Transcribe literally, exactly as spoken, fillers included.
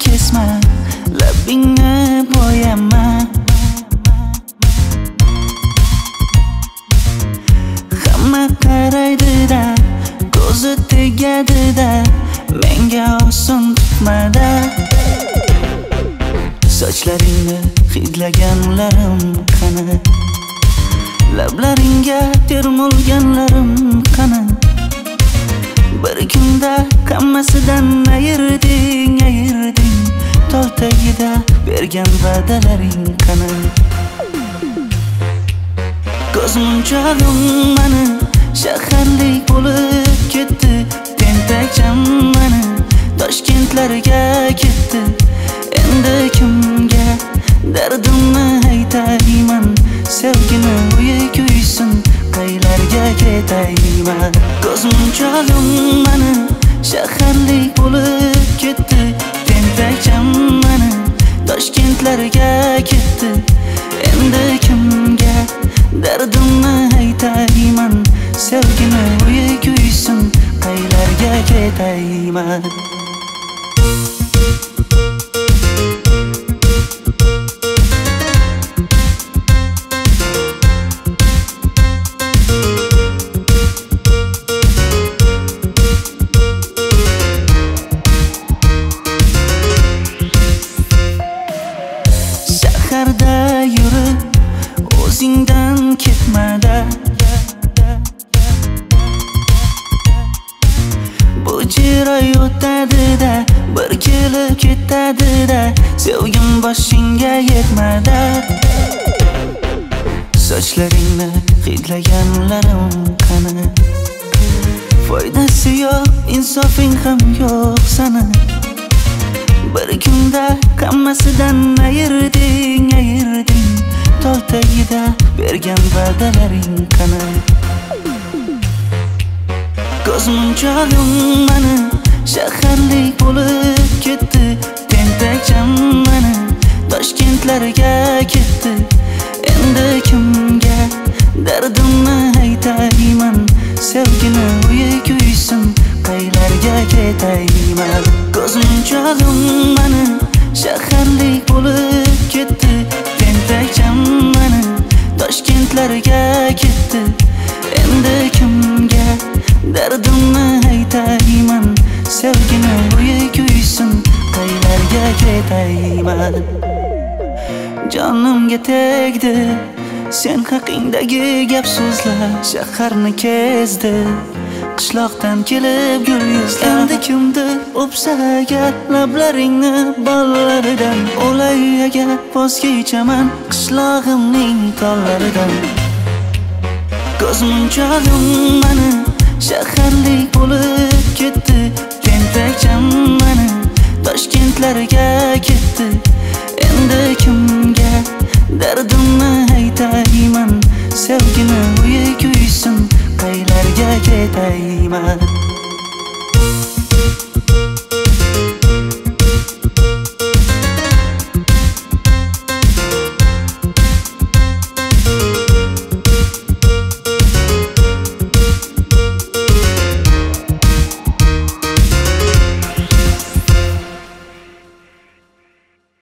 kesma, labingni bo'yama. Hamma qaraydi-da, ko'zi tegadi-da, menga oson tutmada. Sochlaringni hidlaganlarim qani, lablaringga termulganlarim qani. Bir kunda hammasidan ayirding, ayirding. Tol tagida bergan va'dalaring qani. Ko'zmunchog'im mani shaharlik bo'lib ketdi, tentakcham mani Toshkentlarga ketdi. Endi kimga dardimni aytayman, sevgini uyi kuysin, qaylarga ketayman. Ko'zmunchog'im mani shaharlik bo'lib ketdi, tentakcham mani Toshkentlarga ketdi. Endi kimga dardimni aytayman, sevgini uyi kuysin, qaylarga ketayman. Shaharda yurib o'zingdan ketmada, bu chiroy o'tadi-da, bir kelib ketadi-da, sevgim boshingga yetmada. Sochlaringni hidlaganlarim qani, foydasi yo'q, insofing ham yo'q sana. Bir kunda hammasidan ayirding, ayirding. Tol tagida bergan va'dalaring qani. Ko'zmunchog'im mani shaharlik bo'lib ketdi, tentakcham mani Toshkentlarga ketdi. Endi kimga dardimni aytayman, sevgini uyi kuysin, qaylarga ketayman. Ko'zmunchog'im mani shaharlik bo'lib ketdi, tentakcham mani Toshkentlarga ketdi. Endi kimga dardimni aytayman, sevgini uyi kuysin, qaylarga ketayman. Jonimga tegdi sen haqingdagi gap so'zlar, shaharni kezdi qishloqdan kelib gul yuzlar. Endi kimdir o'psa agar lablaringni bollaridan, o'lay agar voz kechaman qishlog'imning tollaridan. Ko'zmunchog'im mani shaharlik